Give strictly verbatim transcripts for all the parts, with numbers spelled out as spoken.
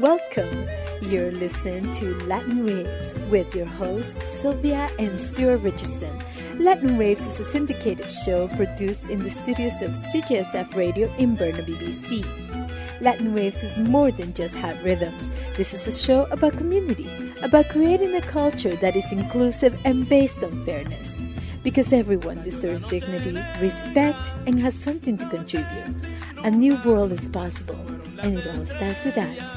Welcome. You're listening to Latin Waves with your hosts Sylvia and Stuart Richardson. Latin Waves is a syndicated show produced in the studios of C J S F Radio in Burnaby, B C. Latin Waves is more than just hot rhythms. This is a show about community, about creating a culture that is inclusive and based on fairness. Because everyone deserves dignity, respect, and has something to contribute. A new world is possible, and it all starts with us.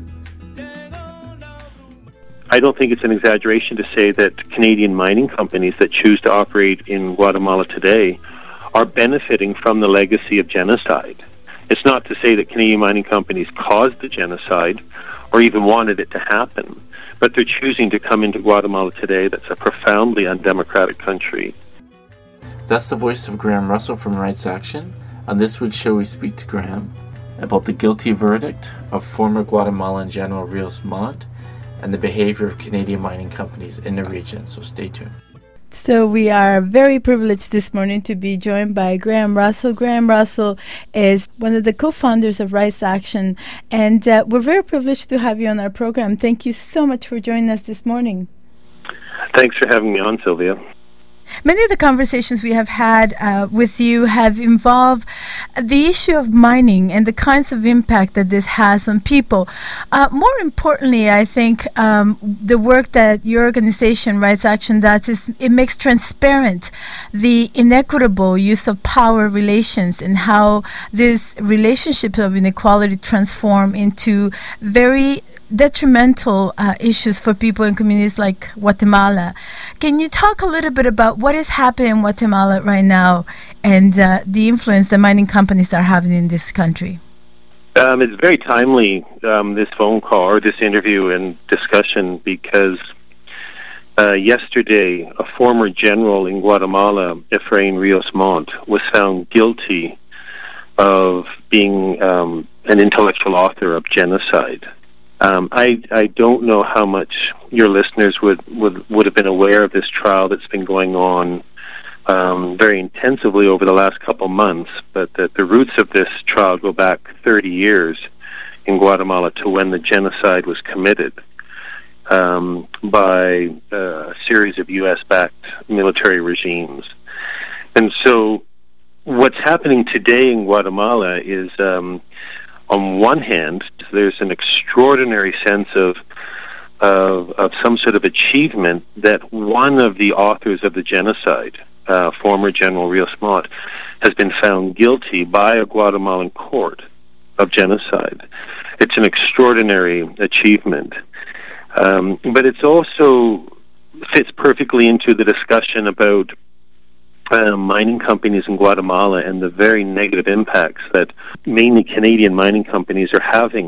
I don't think it's an exaggeration to say that Canadian mining companies that choose to operate in Guatemala today are benefiting from the legacy of genocide. It's not to say that Canadian mining companies caused the genocide or even wanted it to happen, but they're choosing to come into Guatemala today. That's a profoundly undemocratic country. That's the voice of Graham Russell from Rights Action. On this week's show, we speak to Graham about the guilty verdict of former Guatemalan General Rios Montt and the behavior of Canadian mining companies in the region. So stay tuned. So we are very privileged this morning to be joined by Graham Russell. Graham Russell is one of the co-founders of Rights Action, and uh, we're very privileged to have you on our program. Thank you so much for joining us this morning. Thanks for having me on, Sylvia. Many of the conversations we have had uh, with you have involved the issue of mining and the kinds of impact that this has on people. Uh, more importantly, I think um, the work that your organization, Rights Action, does is it makes transparent the inequitable use of power relations and how these relationships of inequality transform into very detrimental uh, issues for people in communities like Guatemala. Can you talk a little bit about what is happening in Guatemala right now and uh, the influence that mining companies are having in this country? Um, it's very timely, um, this phone call or this interview and discussion, because uh, yesterday a former general in Guatemala, Efrain Rios Montt, was found guilty of being um, an intellectual author of genocide. Um, I, I don't know how much your listeners would, would, would have been aware of this trial that's been going on um, very intensively over the last couple months, but that the roots of this trial go back thirty years in Guatemala to when the genocide was committed um, by a series of U S-backed military regimes. And so what's happening today in Guatemala is... Um, On one hand, there's an extraordinary sense of, of of some sort of achievement that one of the authors of the genocide, uh, former General Rios Montt, has been found guilty by a Guatemalan court of genocide. It's an extraordinary achievement, um, but it also fits perfectly into the discussion about Uh, mining companies in Guatemala and the very negative impacts that mainly Canadian mining companies are having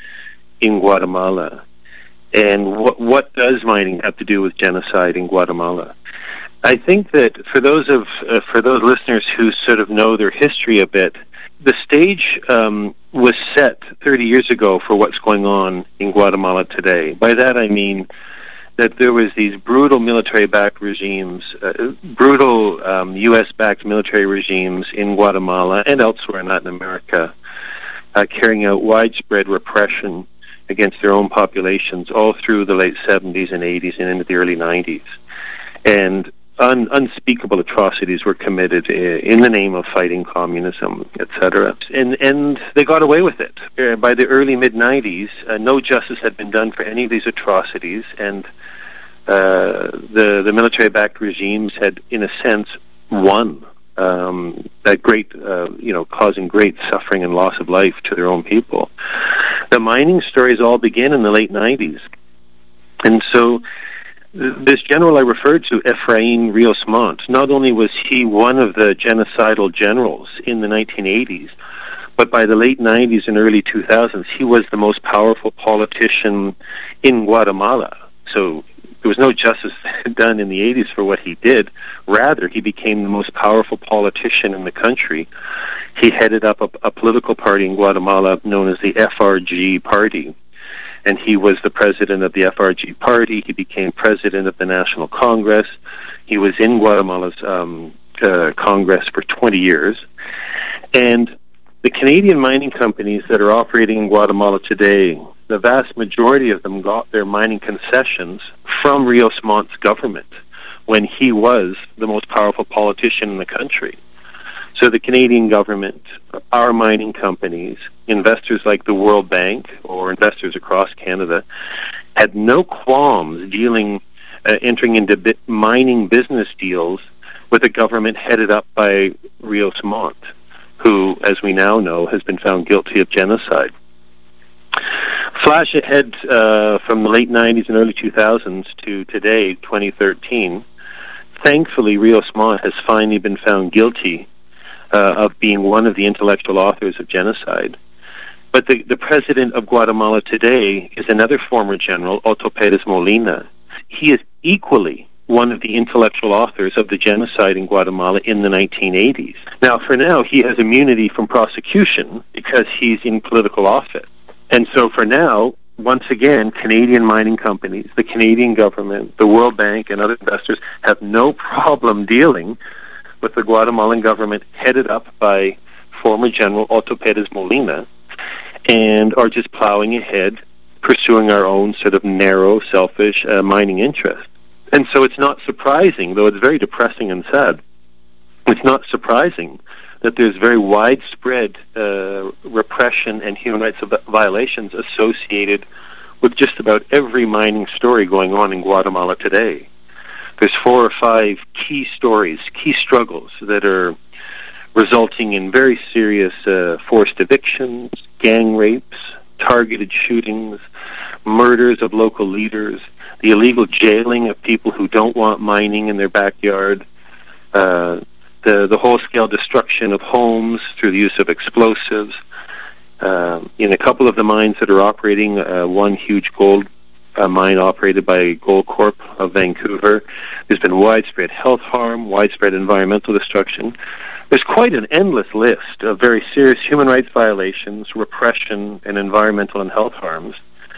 in Guatemala. And what, what does mining have to do with genocide in Guatemala? I think that for those of uh, for those listeners who sort of know their history a bit, the stage um, was set thirty years ago for what's going on in Guatemala today. By that I mean that there was these brutal military-backed regimes, uh, brutal um, U S-backed military regimes in Guatemala and elsewhere in Latin America, uh, carrying out widespread repression against their own populations all through the late seventies and eighties and into the early nineties. And un- unspeakable atrocities were committed uh, in the name of fighting communism, et cetera. And, and they got away with it. Uh, by the early mid-nineties, uh, no justice had been done for any of these atrocities, and Uh, the the military-backed regimes had, in a sense, won. Um, that great, uh, you know, causing great suffering and loss of life to their own people. The mining stories all begin in the late nineties, and so th- this general I referred to, Efrain Rios Montt, not only was he one of the genocidal generals in the nineteen eighties, but by the late nineties and early two thousands, he was the most powerful politician in Guatemala. So there was no justice done in the eighties for what he did. Rather, he became the most powerful politician in the country. He headed up a, a political party in Guatemala known as the F R G Party, and he was the president of the F R G Party. He became president of the National Congress. He was in Guatemala's um, uh, Congress for twenty years. And the Canadian mining companies that are operating in Guatemala today, the vast majority of them got their mining concessions from Rios Mont's government when he was the most powerful politician in the country. So the Canadian government, our mining companies, investors like the World Bank or investors across Canada had no qualms dealing, uh, entering into bi- mining business deals with a government headed up by Rios Mont, who, as we now know, has been found guilty of genocide. Flash ahead uh, from the late nineties and early two thousands to today, twenty thirteen. Thankfully, Rios Mont has finally been found guilty uh, of being one of the intellectual authors of genocide. But the, the president of Guatemala today is another former general, Otto Pérez Molina. He is equally one of the intellectual authors of the genocide in Guatemala in the nineteen eighties. Now, for now, he has immunity from prosecution because he's in political office. And so for now, once again, Canadian mining companies, the Canadian government, the World Bank, and other investors have no problem dealing with the Guatemalan government headed up by former General Otto Pérez Molina, and are just plowing ahead, pursuing our own sort of narrow, selfish uh, mining interest. And so it's not surprising, though it's very depressing and sad, it's not surprising that there's very widespread uh, repression and human rights violations associated with just about every mining story going on in Guatemala today. There's four or five key stories, key struggles that are resulting in very serious uh, forced evictions, gang rapes, targeted shootings, murders of local leaders, the illegal jailing of people who don't want mining in their backyard, uh, the, the whole-scale destruction of homes through the use of explosives. Uh, in a couple of the mines that are operating, uh, one huge gold uh, mine operated by Goldcorp of Vancouver, there's been widespread health harm, widespread environmental destruction. There's quite an endless list of very serious human rights violations, repression, and environmental and health harms.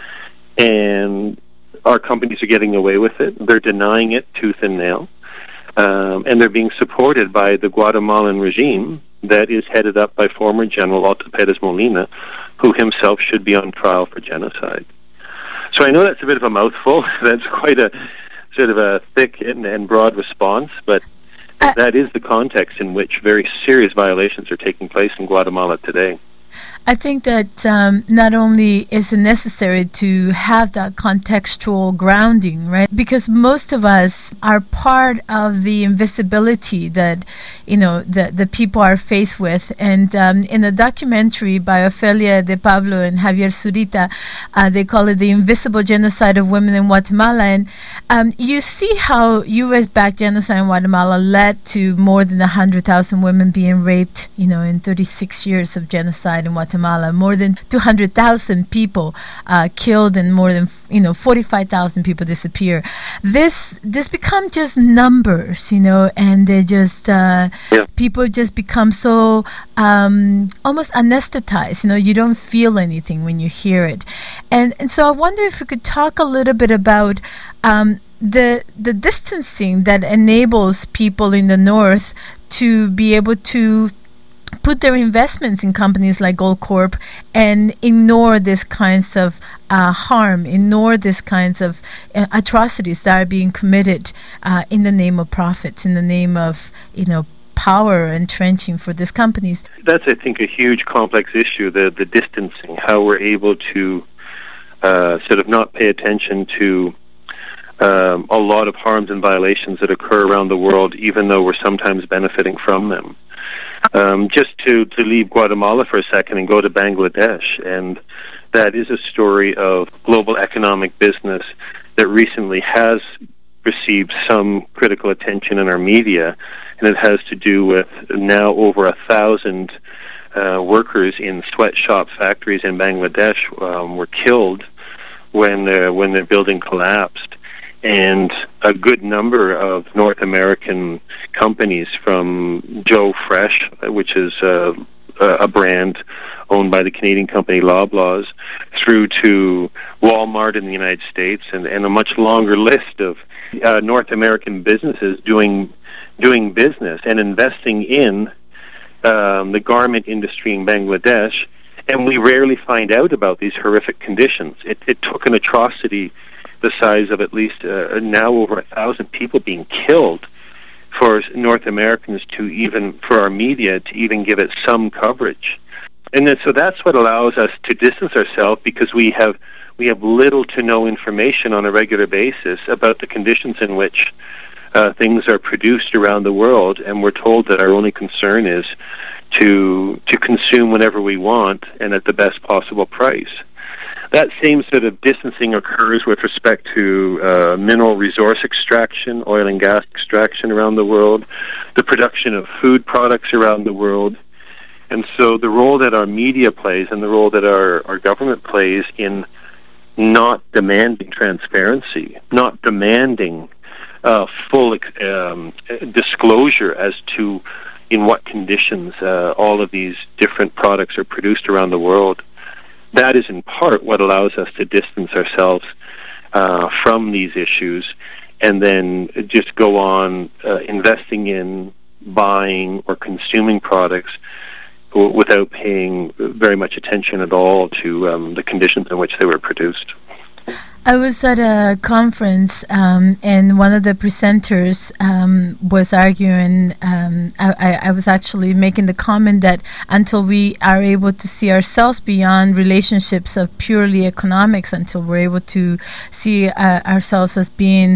And our companies are getting away with it. They're denying it tooth and nail. Um, and they're being supported by the Guatemalan regime that is headed up by former General Otto Pérez Molina, who himself should be on trial for genocide. So I know that's a bit of a mouthful. That's quite a sort of a thick and, and broad response, but uh, that is the context in which very serious violations are taking place in Guatemala today. I think that um, not only is it necessary to have that contextual grounding, right? Because most of us are part of the invisibility that, you know, the, the people are faced with. And um, in a documentary by Ofelia de Pablo and Javier Zurita, uh, they call it The Invisible Genocide of Women in Guatemala. And um, you see how U S-backed genocide in Guatemala led to more than one hundred thousand women being raped, you know, in thirty-six years of genocide in Guatemala. More than two hundred thousand people uh, killed and more than, you know, forty-five thousand people disappear. This this become just numbers, you know, and they just, uh, yeah. people just become so um, almost anesthetized, you know, you don't feel anything when you hear it. And, and so I wonder if we could talk a little bit about um, the the distancing that enables people in the North to be able to put their investments in companies like Goldcorp and ignore these kinds of uh, harm, ignore these kinds of uh, atrocities that are being committed uh, in the name of profits, in the name of, you know, power entrenching for these companies. That's, I think, a huge complex issue, the, the distancing, how we're able to uh, sort of not pay attention to um, a lot of harms and violations that occur around the world, even though we're sometimes benefiting from them. Um, just to, to leave Guatemala for a second and go to Bangladesh, and that is a story of global economic business that recently has received some critical attention in our media, and it has to do with now over a thousand uh, workers in sweatshop factories in Bangladesh um, were killed when uh, when their building collapsed. And a good number of North American companies, from Joe Fresh, which is uh, a brand owned by the Canadian company Loblaws, through to Walmart in the United States, and, and a much longer list of uh, North American businesses doing doing business and investing in um, the garment industry in Bangladesh, And we rarely find out about these horrific conditions. It, it took an atrocity the size of at least uh, now over a thousand people being killed for North Americans to even, for our media, to even give it some coverage. And then, so that's what allows us to distance ourselves, because we have we have little to no information on a regular basis about the conditions in which uh, things are produced around the world, and we're told that our only concern is to to consume whenever we want and at the best possible price. That same sort of distancing occurs with respect to uh, mineral resource extraction, oil and gas extraction around the world, the production of food products around the world. And so the role that our media plays and the role that our, our government plays in not demanding transparency, not demanding uh, full um, disclosure as to in what conditions uh, all of these different products are produced around the world, that is in part what allows us to distance ourselves uh, from these issues and then just go on uh, investing in, buying, or consuming products w- without paying very much attention at all to um, the conditions in which they were produced. I was at a conference, um, and one of the presenters um, was arguing, um, I, I was actually making the comment that until we are able to see ourselves beyond relationships of purely economics, until we're able to see uh, ourselves as being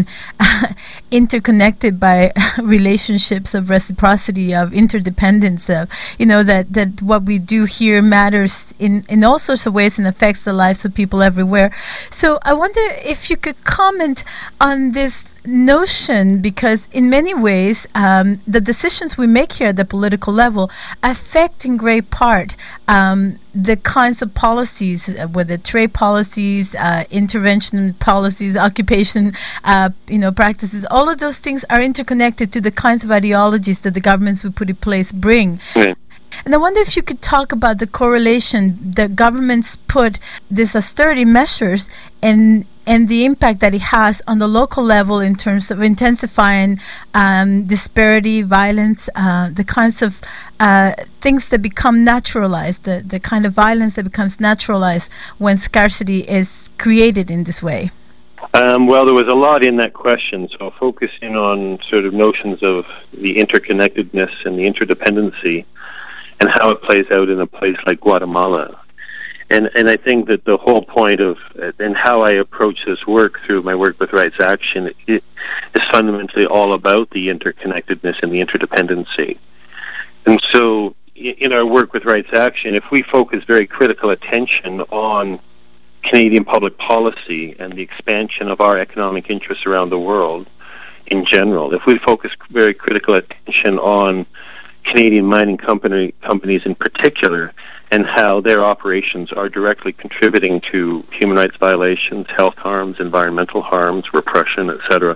interconnected by relationships of reciprocity, of interdependence, of, you know, that, that what we do here matters in, in all sorts of ways and affects the lives of people everywhere. So I wonder if you could comment on this notion, because in many ways um, the decisions we make here at the political level affect in great part um, the kinds of policies, uh, whether trade policies, uh, intervention policies, occupation uh, you know, practices. All of those things are interconnected to the kinds of ideologies that the governments we put in place bring. Yeah. And I wonder if you could talk about the correlation that governments put these austerity measures and and the impact that it has on the local level in terms of intensifying um, disparity, violence, uh, the kinds of uh, things that become naturalized, the, the kind of violence that becomes naturalized when scarcity is created in this way. Um, well, there was a lot in that question, so I'll focus in on sort of notions of the interconnectedness and the interdependency and how it plays out in a place like Guatemala. And and I think that the whole point of, and how I approach this work through my work with Rights Action, it is fundamentally all about the interconnectedness and the interdependency. And so in our work with Rights Action, if we focus very critical attention on Canadian public policy and the expansion of our economic interests around the world in general, if we focus very critical attention on Canadian mining company companies in particular, and how their operations are directly contributing to human rights violations, health harms, environmental harms, repression, et cetera.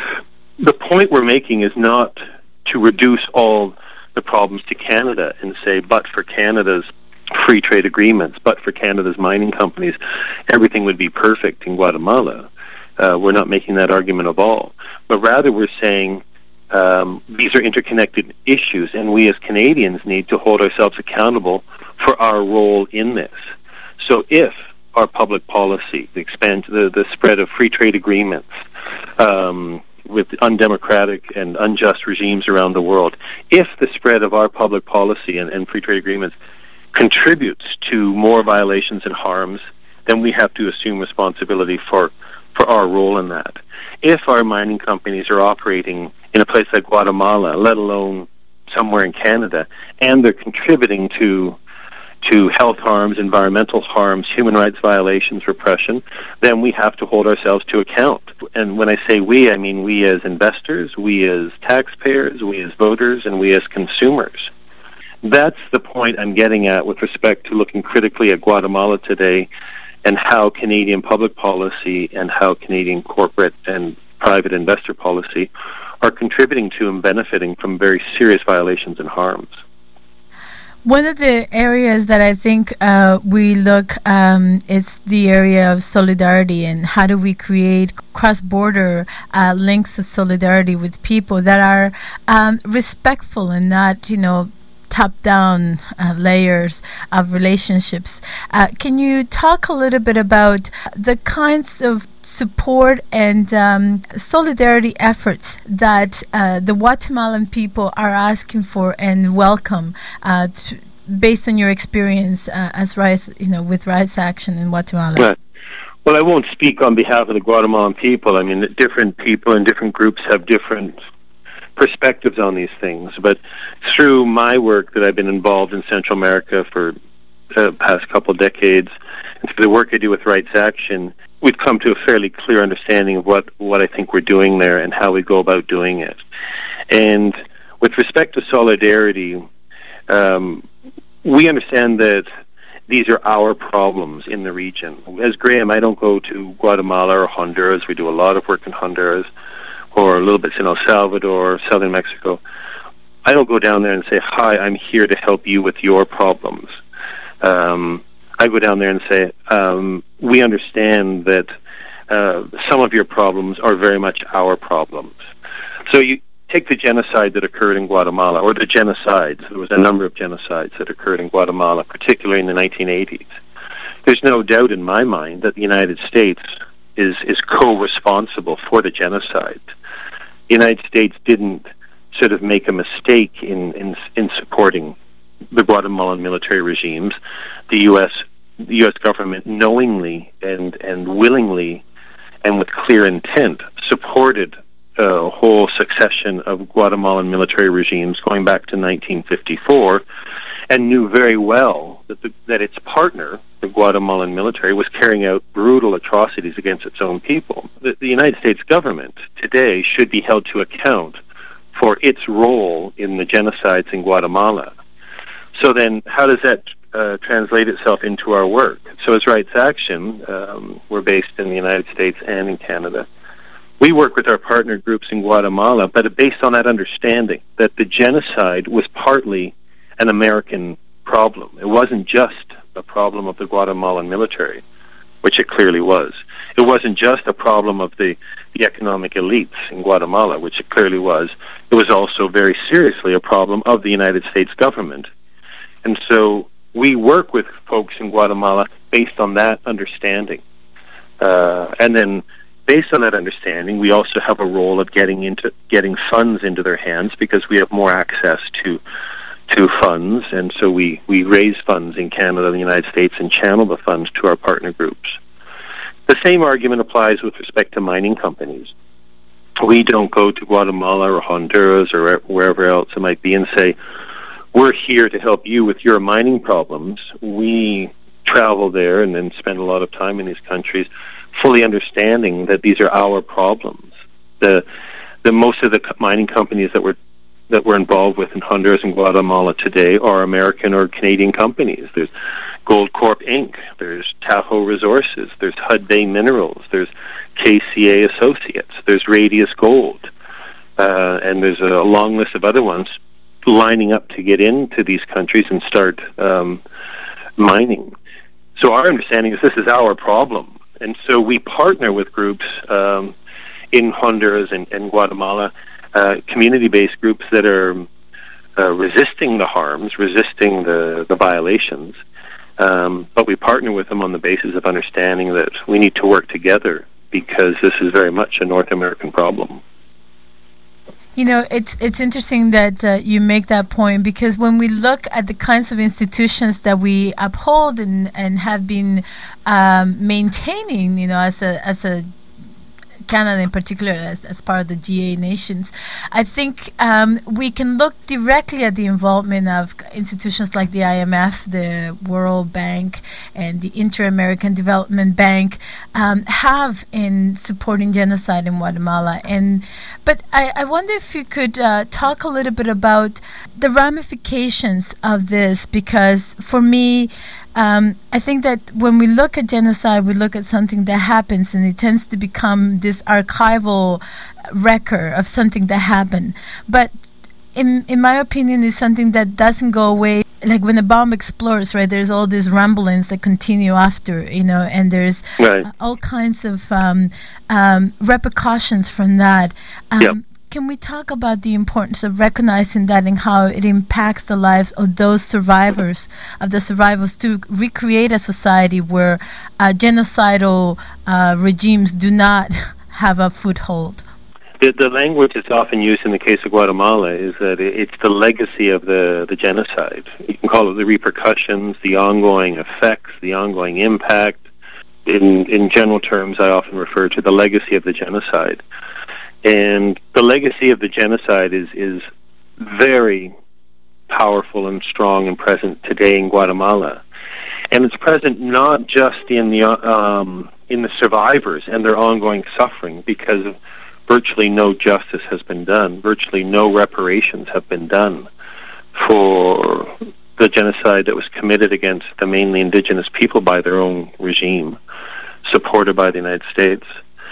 The point we're making is not to reduce all the problems to Canada and say, but for Canada's free trade agreements, but for Canada's mining companies, everything would be perfect in Guatemala. Uh, we're not making that argument at all. But rather we're saying, Um, these are interconnected issues, and we as Canadians need to hold ourselves accountable for our role in this. So if our public policy, the expand the, the spread of free trade agreements um, with undemocratic and unjust regimes around the world, if the spread of our public policy and, and free trade agreements contributes to more violations and harms, then we have to assume responsibility for, for our role in that. If our mining companies are operating in a place like Guatemala, let alone somewhere in Canada, and they're contributing to to health harms, environmental harms, human rights violations, repression, then we have to hold ourselves to account. And when I say we, I mean we as investors, we as taxpayers, we as voters, and we as consumers. That's the point I'm getting at with respect to looking critically at Guatemala today and how Canadian public policy and how Canadian corporate and private investor policy are contributing to and benefiting from very serious violations and harms. One of the areas that I think uh, we look um, is the area of solidarity, and how do we create cross-border uh, links of solidarity with people that are um, respectful and not, you know, top-down uh, layers of relationships. Uh, can you talk a little bit about the kinds of support and um, solidarity efforts that uh, the Guatemalan people are asking for and welcome, uh, to, based on your experience uh, as rights, you know, with Rights Action in Guatemala? Right. Well, I won't speak on behalf of the Guatemalan people. I mean, different people and different groups have different perspectives on these things. But through my work that I've been involved in Central America for the past couple of decades, and through the work I do with Rights Action, we've come to a fairly clear understanding of what, what I think we're doing there and how we go about doing it. And with respect to solidarity, um, we understand that these are our problems in the region. As Graham, I don't go to Guatemala or Honduras. We do a lot of work in Honduras, or a little bit in El Salvador, southern Mexico. I don't go down there and say, hi, I'm here to help you with your problems. Um, I go down there and say, um, we understand that uh, some of your problems are very much our problems. So you take the genocide that occurred in Guatemala, or the genocides. There was a number of genocides that occurred in Guatemala, particularly in the nineteen eighties. There's no doubt in my mind that the United States is, is co-responsible for the genocide. The United States didn't sort of make a mistake in, in, in supporting the Guatemalan military regimes. The U S the U S government knowingly and, and willingly and with clear intent supported a whole succession of Guatemalan military regimes going back to nineteen fifty-four, and knew very well that the, that its partner, the Guatemalan military, was carrying out brutal atrocities against its own people. The, the United States government today should be held to account for its role in the genocides in Guatemala. So then, how does that uh, translate itself into our work? So as Rights Action, um, we're based in the United States and in Canada. We work with our partner groups in Guatemala, but based on that understanding that the genocide was partly an American problem. It wasn't just a problem of the Guatemalan military, which it clearly was. It wasn't just a problem of the, the economic elites in Guatemala, which it clearly was. It was also very seriously a problem of the United States government. And so we work with folks in Guatemala based on that understanding. Uh, and then based on that understanding, we also have a role of getting into getting funds into their hands because we have more access to to funds, and so we, we raise funds in Canada and the United States and channel the funds to our partner groups. The same argument applies with respect to mining companies. We don't go to Guatemala or Honduras or wherever else it might be and say, we're here to help you with your mining problems. We travel there and then spend a lot of time in these countries fully understanding that these are our problems. The the most of the mining companies that we're that we're involved with in Honduras and Guatemala today are American or Canadian companies. There's Goldcorp Incorporated, there's Tahoe Resources, there's Hudbay Minerals, there's K C A Associates, there's Radius Gold, uh, and there's a long list of other ones lining up to get into these countries and start um, mining. So our understanding is this is our problem. And so we partner with groups um, in Honduras and, and Guatemala, uh, community-based groups that are uh, resisting the harms, resisting the, the violations, um, but we partner with them on the basis of understanding that we need to work together because this is very much a North American problem. You know, it's it's interesting that uh, you make that point because when we look at the kinds of institutions that we uphold and, and have been um, maintaining, you know, as a as a Canada in particular, as, as part of the G A nations, I think um, we can look directly at the involvement of institutions like the I M F, the World Bank, and the Inter-American Development Bank um, have in supporting genocide in Guatemala. And but I, I wonder if you could uh, talk a little bit about the ramifications of this, because for me, Um, I think that when we look at genocide, we look at something that happens, and it tends to become this archival record of something that happened. But in in my opinion, it's something that doesn't go away. Like when a bomb explodes, right? There's all these rumblings that continue after, you know, and there's right. uh, all kinds of um, um, repercussions from that. Um, yep. Can we talk about the importance of recognizing that and how it impacts the lives of those survivors, of the survivors, to recreate a society where uh, genocidal uh, regimes do not have a foothold? The, the language that's often used in the case of Guatemala is that it's the legacy of the, the genocide. You can call it the repercussions, the ongoing effects, the ongoing impact. In, in general terms, I often refer to the legacy of the genocide. And the legacy of the genocide is, is very powerful and strong and present today in Guatemala. And it's present not just in the, um, in the survivors and their ongoing suffering, because of virtually no justice has been done. Virtually no reparations have been done for the genocide that was committed against the mainly indigenous people by their own regime, supported by the United States.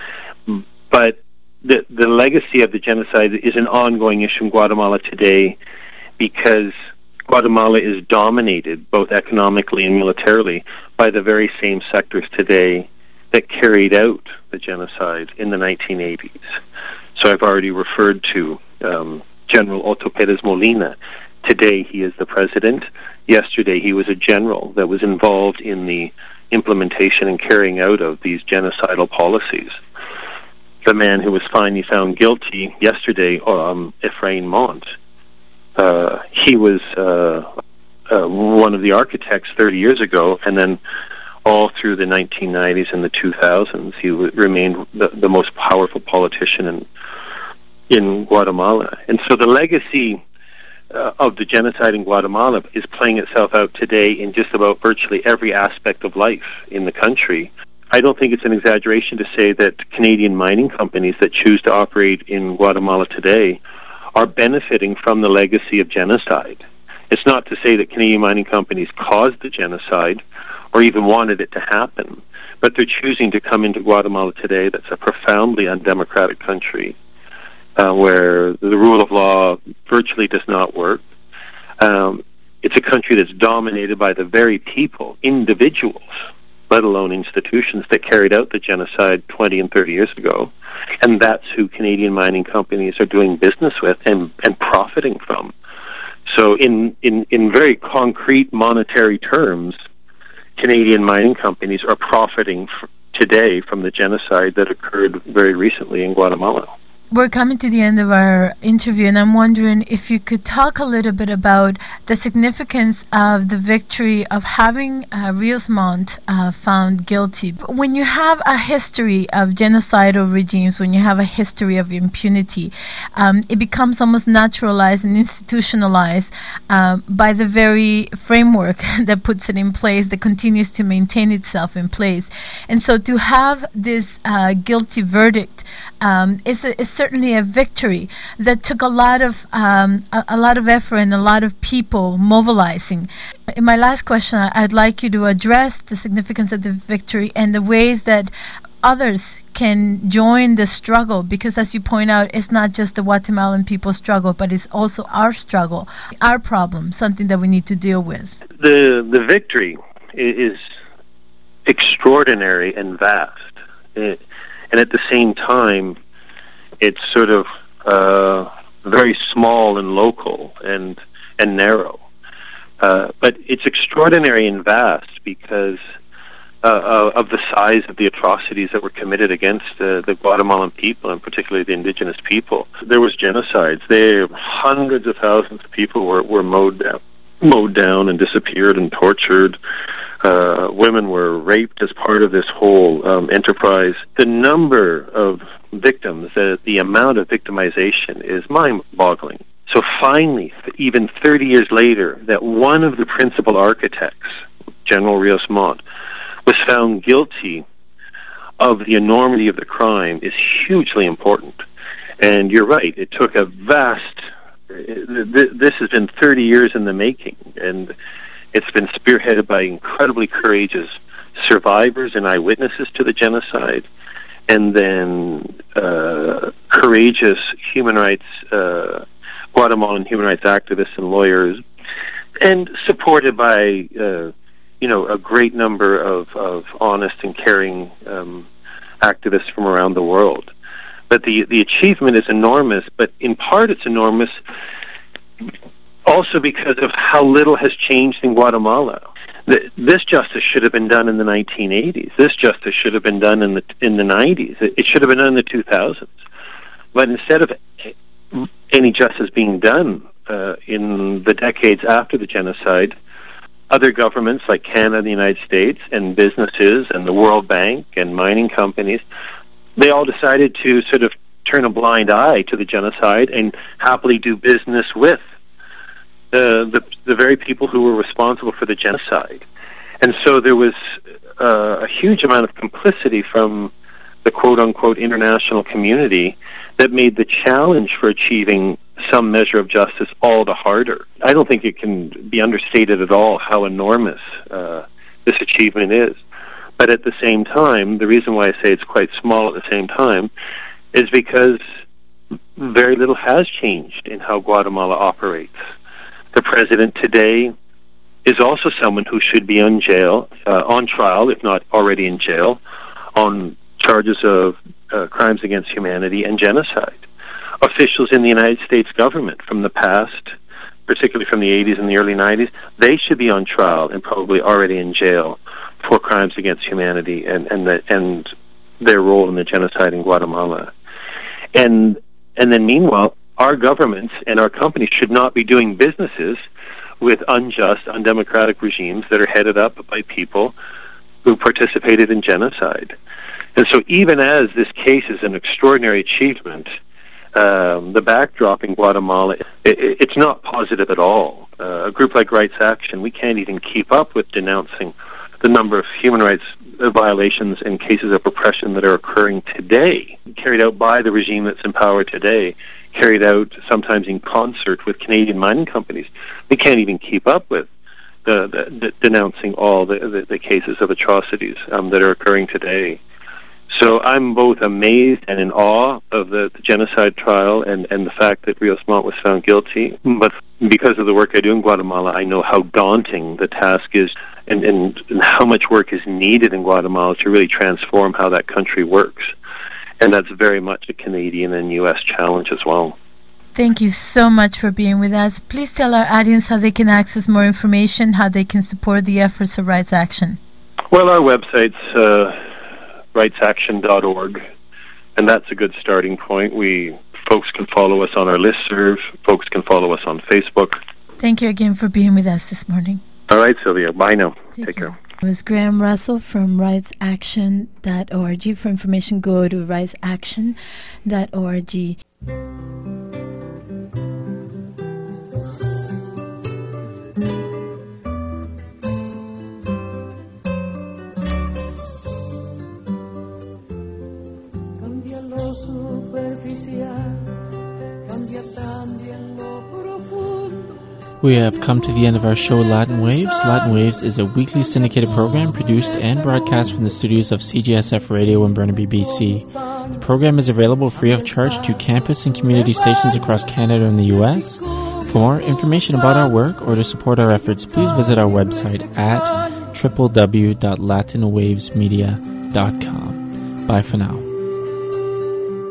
But the, the legacy of the genocide is an ongoing issue in Guatemala today, because Guatemala is dominated, both economically and militarily, by the very same sectors today that carried out the genocide in the nineteen eighties. So I've already referred to um, General Otto Pérez Molina. Today he is the president. Yesterday he was a general that was involved in the implementation and carrying out of these genocidal policies. The man who was finally found guilty yesterday, um, Efrain Montt, uh, he was uh, uh, one of the architects thirty years ago, and then all through the nineteen nineties and the two thousands, he w- remained the, the most powerful politician in, in Guatemala. And so the legacy uh, of the genocide in Guatemala is playing itself out today in just about virtually every aspect of life in the country. I don't think it's an exaggeration to say that Canadian mining companies that choose to operate in Guatemala today are benefiting from the legacy of genocide. It's not to say that Canadian mining companies caused the genocide or even wanted it to happen, but they're choosing to come into Guatemala today. That's a profoundly undemocratic country uh, where the rule of law virtually does not work. Um, it's a country that's dominated by the very people, individuals, let alone institutions, that carried out the genocide twenty and thirty years ago. And that's who Canadian mining companies are doing business with and, and profiting from. So in, in, in very concrete monetary terms, Canadian mining companies are profiting f- today from the genocide that occurred very recently in Guatemala. We're coming to the end of our interview, and I'm wondering if you could talk a little bit about the significance of the victory of having uh, Rios Montt uh, found guilty. When you have a history of genocidal regimes, when you have a history of impunity, um, it becomes almost naturalized and institutionalized uh, by the very framework that puts it in place, that continues to maintain itself in place. And so to have this uh, guilty verdict um, is, a, is certainly a victory that took a lot of um, a, a lot of effort and a lot of people mobilizing. In my last question, I'd like you to address the significance of the victory and the ways that others can join the struggle, because as you point out, it's not just the Guatemalan people's struggle, but it's also our struggle, our problem, something that we need to deal with. The the victory is extraordinary and vast, it, and at the same time, it's sort of uh, very small and local and and narrow. Uh, but it's extraordinary and vast because uh, of the size of the atrocities that were committed against uh, the Guatemalan people, and particularly the indigenous people. There was genocides. There, hundreds of thousands of people were, were mowed down, mowed down and disappeared and tortured. Uh, women were raped as part of this whole um, enterprise. The number of victims, uh, the amount of victimization is mind-boggling. So finally, even thirty years later, that one of the principal architects, General Rios Montt, was found guilty of the enormity of the crime is hugely important. And you're right, it took a vast... This has been thirty years in the making, and it's been spearheaded by incredibly courageous survivors and eyewitnesses to the genocide, and then uh, courageous human rights, uh, Guatemalan human rights activists and lawyers, and supported by, uh, you know, a great number of, of honest and caring um, activists from around the world. But the the achievement is enormous, but in part it's enormous also because of how little has changed in Guatemala. The, this justice should have been done in the nineteen eighties. This justice should have been done in the in the nineties. It, it should have been done in the two thousands. But instead of any justice being done uh, in the decades after the genocide, other governments like Canada and the United States and businesses and the World Bank and mining companies, they all decided to sort of turn a blind eye to the genocide and happily do business with uh, the the very people who were responsible for the genocide. And so there was uh, a huge amount of complicity from the quote-unquote international community that made the challenge for achieving some measure of justice all the harder. I don't think it can be understated at all how enormous uh, this achievement is. But at the same time, the reason why I say it's quite small at the same time is because very little has changed in how Guatemala operates. The president today is also someone who should be on jail, uh, on trial, if not already in jail, on charges of uh, crimes against humanity and genocide. Officials in the United States government from the past, particularly from the eighties and the early nineties, they should be on trial and probably already in jail for crimes against humanity and and, the, and their role in the genocide in Guatemala. And and then meanwhile, our governments and our companies should not be doing businesses with unjust, undemocratic regimes that are headed up by people who participated in genocide. And so even as this case is an extraordinary achievement, um, the backdrop in Guatemala, it, it's not positive at all. Uh, a group like Rights Action, we can't even keep up with denouncing the number of human rights violations and cases of oppression that are occurring today, carried out by the regime that's in power today, carried out sometimes in concert with Canadian mining companies. We can't even keep up with the, the, the denouncing all the, the, the cases of atrocities um, that are occurring today. So I'm both amazed and in awe of the, the genocide trial and, and the fact that Rios Montt was found guilty. But because of the work I do in Guatemala, I know how daunting the task is and, and, and how much work is needed in Guatemala to really transform how that country works. And that's very much a Canadian and U S challenge as well. Thank you so much for being with us. Please tell our audience how they can access more information, how they can support the efforts of Rights Action. Well, our website's uh, rights action dot org, and that's a good starting point. We folks can follow us on our listserv. Folks can follow us on Facebook. Thank you again for being with us this morning. All right, Sylvia. Bye now. Take, Take care. care. It was Graham Russell from rights action dot org. For information, go to rights action dot org. We have come to the end of our show, Latin Waves. Latin Waves is a weekly syndicated program produced and broadcast from the studios of C J S F Radio in Burnaby, B C. The program is available free of charge to campus and community stations across Canada and the U S. For more information about our work or to support our efforts, please visit our website at w w w dot latin waves media dot com. Bye for now.